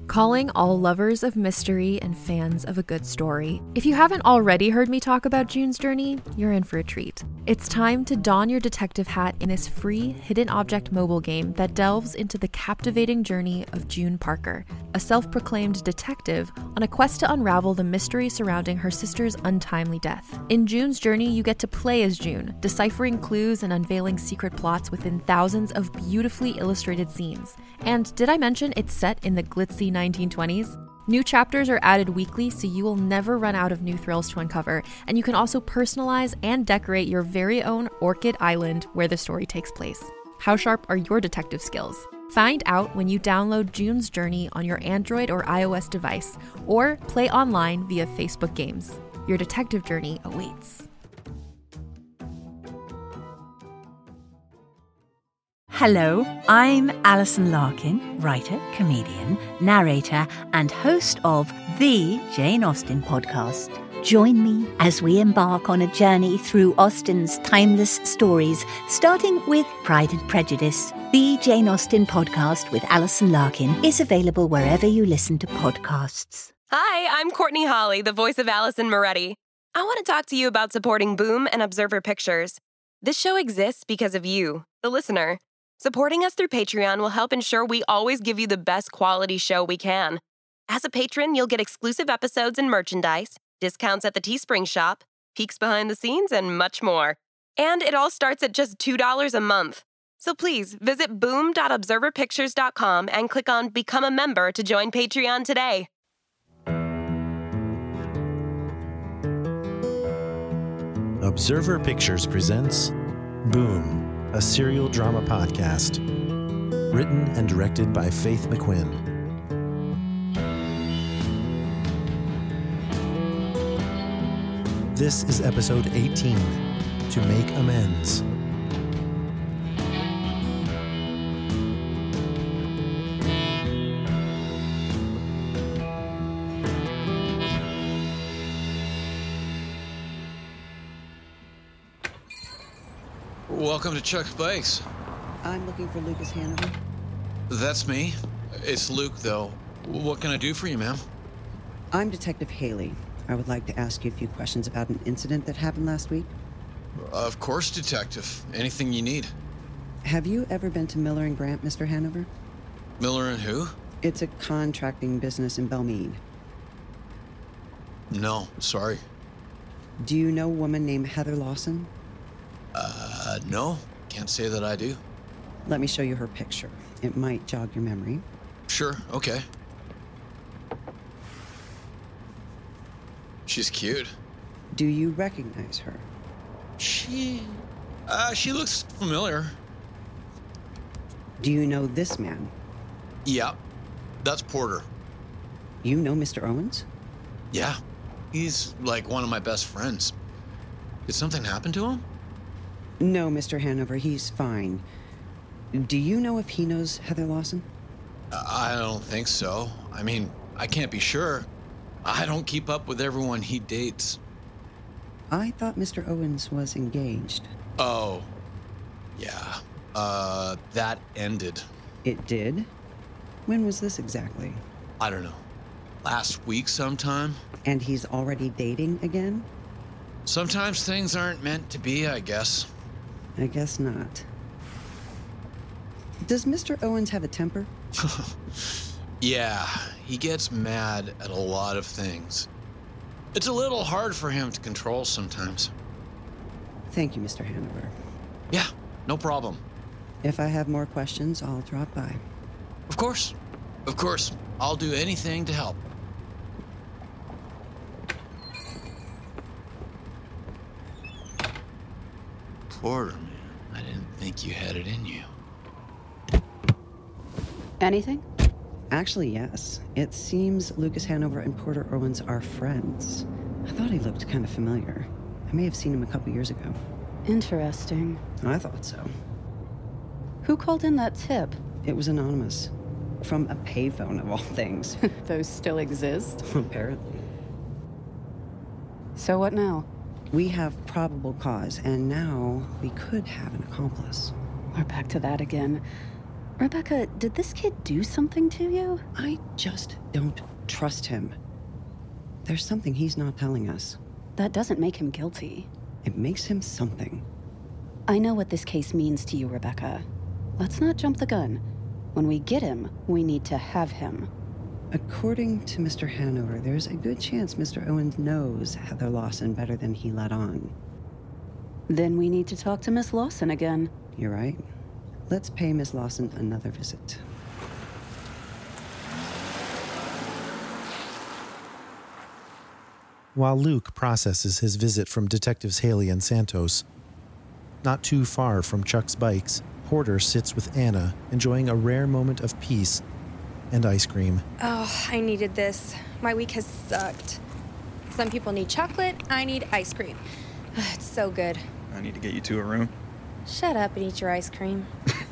Calling all lovers of mystery and fans of a good story. If you haven't already heard me talk about June's Journey, you're in for a treat. It's time to don your detective hat in this free hidden object mobile game that delves into the captivating journey of June Parker, a self-proclaimed detective on a quest to unravel the mystery surrounding her sister's untimely death. In June's Journey, you get to play as June, deciphering clues and unveiling secret plots within thousands of beautifully illustrated scenes. And did I mention it's set in the glitzy 1920s? New chapters are added weekly, so you will never run out of new thrills to uncover, and you can also personalize and decorate your very own Orchid Island where the story takes place. How sharp are your detective skills? Find out when you download June's Journey on your Android or iOS device, or play online via Facebook Games. Your detective journey awaits. Hello, I'm Alison Larkin, writer, comedian, narrator, and host of the Jane Austen podcast. Join me as we embark on a journey through Austen's timeless stories, starting with Pride and Prejudice. The Jane Austen podcast with Alison Larkin is available wherever you listen to podcasts. Hi, I'm Courtney Hawley, the voice of Allison Moretti. I want to talk to you about supporting Boom and Observer Pictures. This show exists because of you, the listener. Supporting us through Patreon will help ensure we always give you the best quality show we can. As a patron, you'll get exclusive episodes and merchandise, discounts at the Teespring shop, peeks behind the scenes, and much more. And it all starts at just $2 a month. So please visit boom.observerpictures.com and click on Become a Member to join Patreon today. Observer Pictures presents Boom, a serial drama podcast, written and directed by Faith McQuinn. This is episode 18, To Make Amends. Welcome to Chuck's Bikes. I'm looking for Lucas Hanover. That's me. It's Luke, though. What can I do for you, ma'am? I'm Detective Haley. I would like to ask you a few questions about an incident that happened last week. Of course, Detective. Anything you need. Have you ever been to Miller & Grant, Mr. Hanover? Miller and who? It's a contracting business in Belmead. No, sorry. Do you know a woman named Heather Lawson? No. Can't say that I do. Let me show you her picture. It might jog your memory. Sure, okay. She's cute. Do you recognize her? She looks familiar. Do you know this man? Yeah, that's Porter. You know Mr. Owens? Yeah, he's like one of my best friends. Did something happen to him? No, Mr. Hanover, he's fine. Do you know if he knows Heather Lawson? I don't think so. I mean, I can't be sure. I don't keep up with everyone he dates. I thought Mr. Owens was engaged. Oh, yeah. That ended. It did? When was this exactly? I don't know. Last week sometime? And he's already dating again? Sometimes things aren't meant to be, I guess. I guess not. Does Mr. Owens have a temper? Yeah, he gets mad at a lot of things. It's a little hard for him to control sometimes. Thank you, Mr. Hanover. Yeah, no problem. If I have more questions, I'll drop by. Of course. Of course. I'll do anything to help. Porter, man. I didn't think you had it in you. Anything? Actually, yes. It seems Lucas Hanover and Porter Owens are friends. I thought he looked kind of familiar. I may have seen him a couple years ago. Interesting. I thought so. Who called in that tip? It was anonymous. From a payphone, of all things. Those still exist? Apparently. So what now? We have probable cause, and now we could have an accomplice. We're back to that again. Rebecca, did this kid do something to you? I just don't trust him. There's something he's not telling us. That doesn't make him guilty. It makes him something. I know what this case means to you, Rebecca. Let's not jump the gun. When we get him, we need to have him. According to Mr. Hanover, there's a good chance Mr. Owens knows Heather Lawson better than he let on. Then we need to talk to Miss Lawson again. You're right. Let's pay Miss Lawson another visit. While Luke processes his visit from Detectives Haley and Santos, not too far from Chuck's bikes, Porter sits with Anna, enjoying a rare moment of peace and ice cream. Oh, I needed this. My week has sucked. Some people need chocolate, I need ice cream. It's so good. I need to get you to a room. Shut up and eat your ice cream.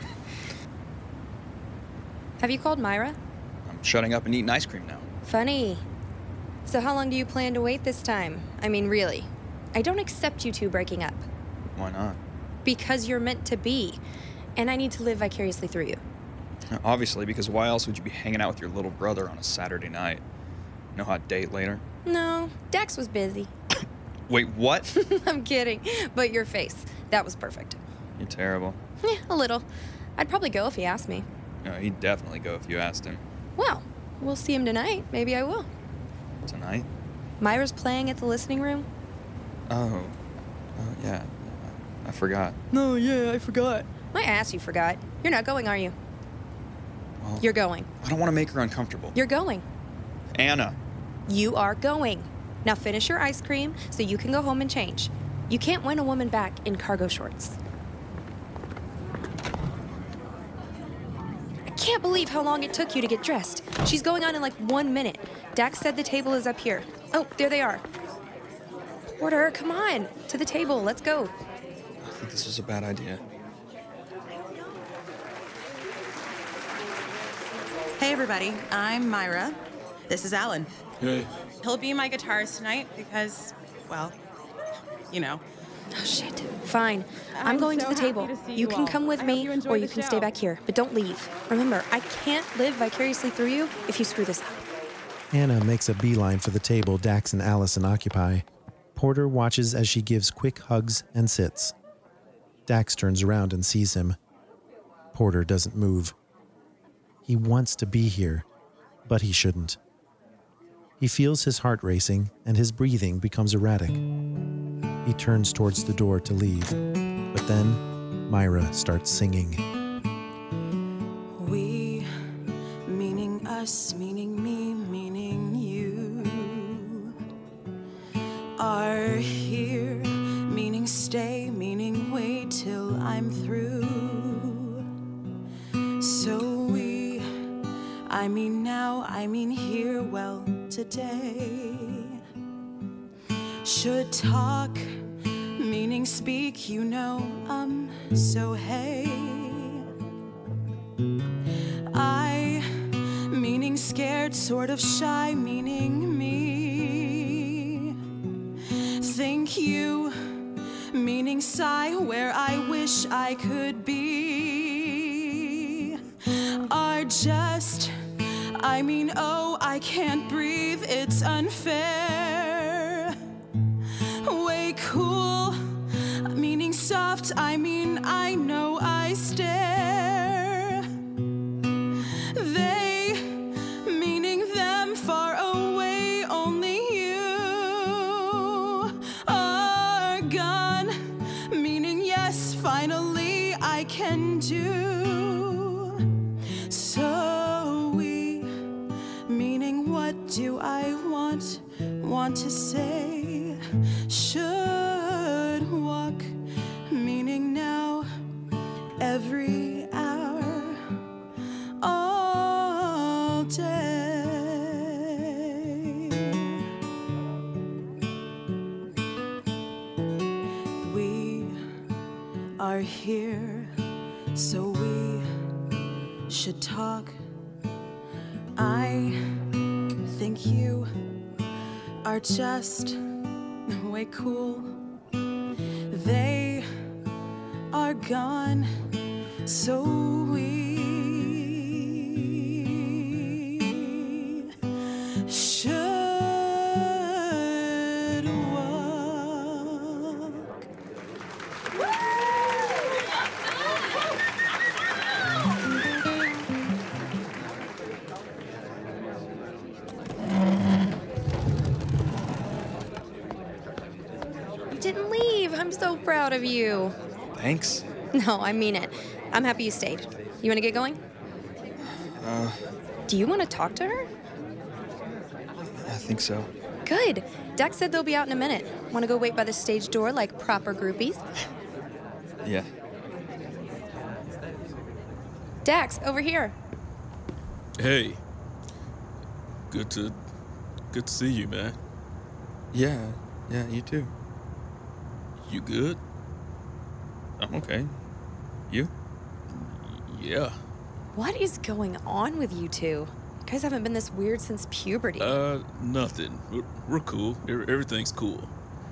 Have you called Myra? I'm shutting up and eating ice cream now. Funny. So how long do you plan to wait this time? I mean, really. I don't accept you two breaking up. Why not? Because you're meant to be. And I need to live vicariously through you. Obviously, because why else would you be hanging out with your little brother on a Saturday night? No hot date later? No, Dax was busy. Wait, what? I'm kidding. But your face. That was perfect. You're terrible. Yeah, a little. I'd probably go if he asked me. No, he'd definitely go if you asked him. Well, we'll see him tonight. Maybe I will. Tonight? Myra's playing at the listening room. Oh, yeah. I forgot. No, yeah, I forgot. My ass, you forgot. You're not going, are you? Well, You're going. I don't want to make her uncomfortable. You're going. Anna. You are going. Now finish your ice cream so you can go home and change. You can't win a woman back in cargo shorts. I can't believe how long it took you to get dressed. She's going on in like 1 minute. Dax said the table is up here. Oh, there they are. Porter, come on. To the table. Let's go. I think this was a bad idea. Hey everybody, I'm Myra. This is Alan. Hey. He'll be my guitarist tonight because, well, you know. Oh, shit. Fine. I'm going to the table. You can come with me, or you can stay back here. But don't leave. Remember, I can't live vicariously through you if you screw this up. Anna makes a beeline for the table Dax and Allison occupy. Porter watches as she gives quick hugs and sits. Dax turns around and sees him. Porter doesn't move. He wants to be here, but he shouldn't. He feels his heart racing and his breathing becomes erratic. He turns towards the door to leave, but then Myra starts singing. We, meaning us, meaning me, meaning you, are here, meaning stay, meaning wait till I'm through. So I mean now, I mean here, well, today. Should talk, meaning speak, you know, so hey. I, meaning scared, sort of shy, meaning me. Think you, meaning sigh, where I wish I could be. Are just, I mean, oh, I can't breathe, it's unfair. Way cool, meaning soft, I mean, I know I stare. They, meaning them, far away, only you are gone. Meaning yes, finally I can do. So we, meaning what do I want to say? Should walk, meaning now, every hour, all day. We are here, so we should talk. I think you are just way cool. They are gone, so we so proud of you. Thanks. No, I mean it. I'm happy you stayed. You want to get going? Do you want to talk to her? I think so. Good. Dax said they'll be out in a minute. Want to go wait by the stage door like proper groupies? Yeah. Dax, over here. Hey. Good to see you, man. Yeah, you too. You good? I'm okay. You? Yeah. What is going on with you two? You guys haven't been this weird since puberty. Nothing. We're cool. Everything's cool.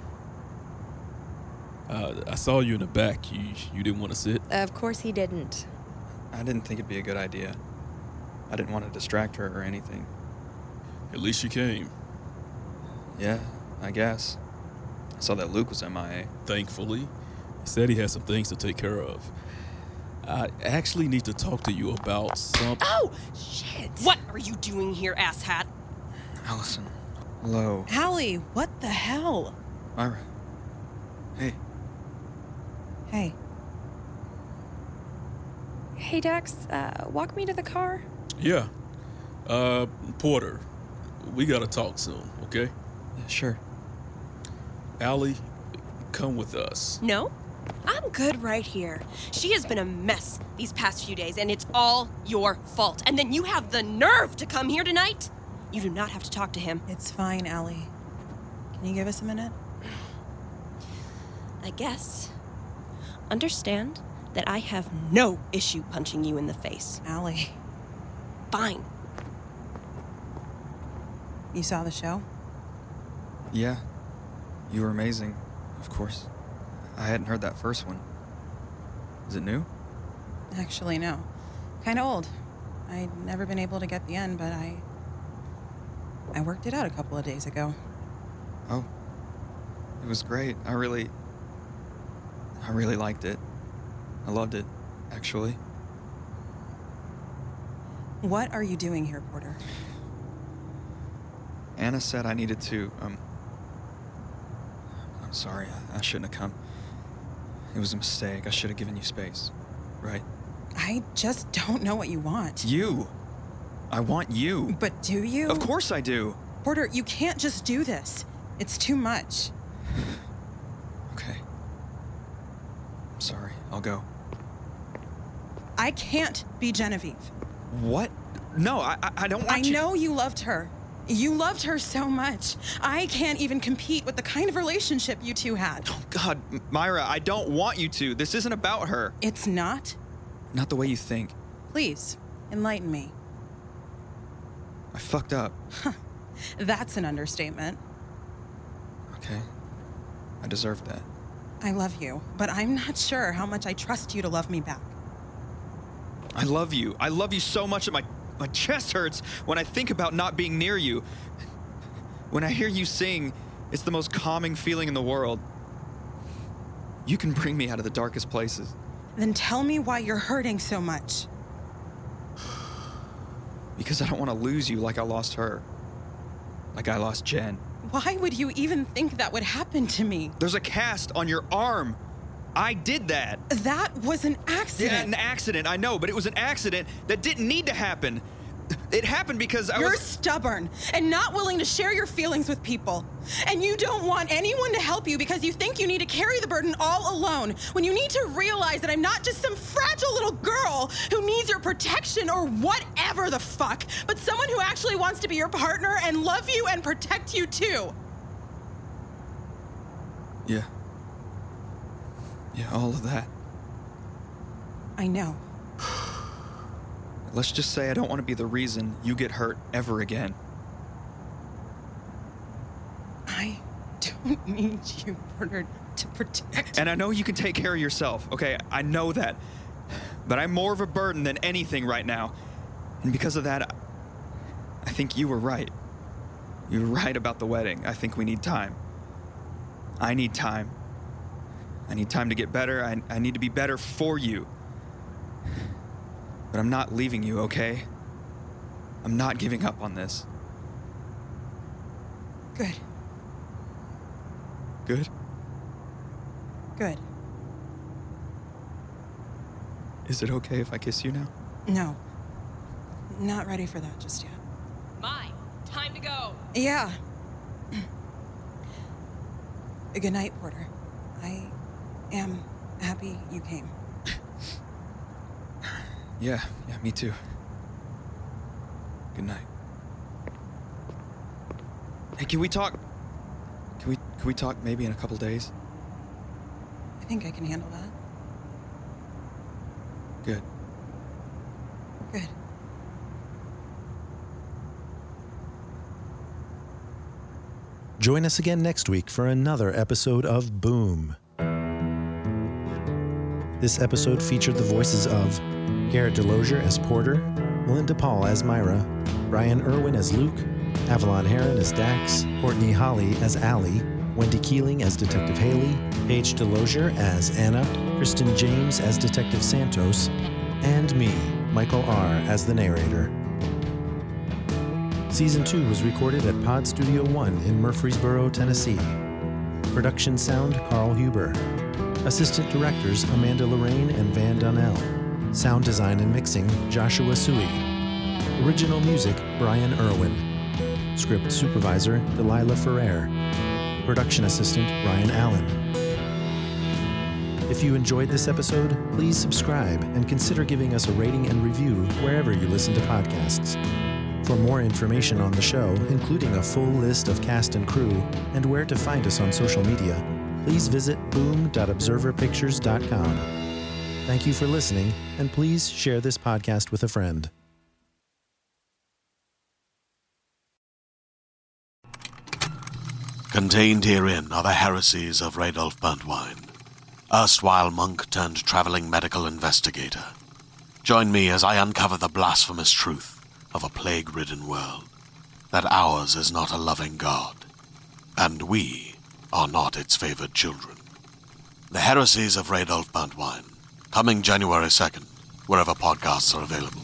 I saw you in the back. You didn't want to sit? Of course he didn't. I didn't think it'd be a good idea. I didn't want to distract her or anything. At least you came. Yeah, I guess. I saw that Luke was MIA. Thankfully. He said he had some things to take care of. I actually need to talk to you about some... Oh, shit! What are you doing here, asshat? Allison, hello. Hallie, what the hell? Myra. Hey. Hey. Hey, Dax, walk me to the car. Yeah. Porter, we gotta talk soon, okay? Yeah, sure. Allie, come with us. No, I'm good right here. She has been a mess these past few days, and it's all your fault. And then you have the nerve to come here tonight? You do not have to talk to him. It's fine, Allie. Can you give us a minute? I guess. Understand that I have no issue punching you in the face. Allie. Fine. You saw the show? Yeah. You were amazing, of course. I hadn't heard that first one. Is it new? Actually, no. Kinda old. I'd never been able to get the end, but I worked it out a couple of days ago. Oh. It was great. I really liked it. I loved it, actually. What are you doing here, Porter? Anna said I needed to, I'm sorry. I shouldn't have come. It was a mistake. I should have given you space. Right? I just don't know what you want. You! I want you. But do you? Of course I do. Porter, you can't just do this. It's too much. Okay. I'm sorry. I'll go. I can't be Genevieve. What? No, I don't want you... I know you loved her. You loved her so much. I can't even compete with the kind of relationship you two had. Oh, God, Myra, I don't want you to. This isn't about her. It's not? Not the way you think. Please, enlighten me. I fucked up. That's an understatement. Okay. I deserved that. I love you, but I'm not sure how much I trust you to love me back. I love you. I love you so much that my chest hurts when I think about not being near you. When I hear you sing, it's the most calming feeling in the world. You can bring me out of the darkest places. Then tell me why you're hurting so much. Because I don't want to lose you like I lost her. Like I lost Jen. Why would you even think that would happen to me? There's a cast on your arm. I did that. That was an accident. Yeah, an accident, I know, but it was an accident that didn't need to happen. It happened because You're stubborn and not willing to share your feelings with people. And you don't want anyone to help you because you think you need to carry the burden all alone, when you need to realize that I'm not just some fragile little girl who needs your protection or whatever the fuck, but someone who actually wants to be your partner and love you and protect you too. Yeah. Yeah, all of that. I know. Let's just say I don't want to be the reason you get hurt ever again. I don't need you, Bernard, to protect. And I know you can take care of yourself, okay? I know that. But I'm more of a burden than anything right now. And because of that, I think you were right. You were right about the wedding. I think we need time. I need time. I need time to get better. I need to be better for you. But I'm not leaving you, okay? I'm not giving up on this. Good. Good? Good. Is it okay if I kiss you now? No. Not ready for that just yet. Mai, time to go. Yeah. Good night, Porter. I am happy you came. Yeah, me too. Good night. Hey, can we talk? Can we talk maybe in a couple days? I think I can handle that. Good. Good. Join us again next week for another episode of Boom. This episode featured the voices of Garrett Delosier as Porter, Melinda Paul as Myra, Brian Irwin as Luke, Avalon Heron as Dax, Courtney Holly as Allie, Wendy Keeling as Detective Haley, Paige Delosier as Anna, Kristen James as Detective Santos, and me, Michael R., as the narrator. Season 2 was recorded at Pod Studio 1 in Murfreesboro, Tennessee. Production sound, Carl Huber. Assistant directors, Amanda Lorraine and Van Donnell. Sound design and mixing, Joshua Sui. Original music, Brian Irwin. Script supervisor, Delilah Ferrer. Production assistant, Ryan Allen. If you enjoyed this episode, please subscribe and consider giving us a rating and review wherever you listen to podcasts. For more information on the show, including a full list of cast and crew, and where to find us on social media, please visit boom.observerpictures.com. Thank you for listening, and please share this podcast with a friend. Contained herein are the heresies of Radolf Burntwine, erstwhile monk turned traveling medical investigator. Join me as I uncover the blasphemous truth of a plague-ridden world, that ours is not a loving God, and we are not its favored children. The Heresies of Radolf Burntwine, coming January 2nd, wherever podcasts are available.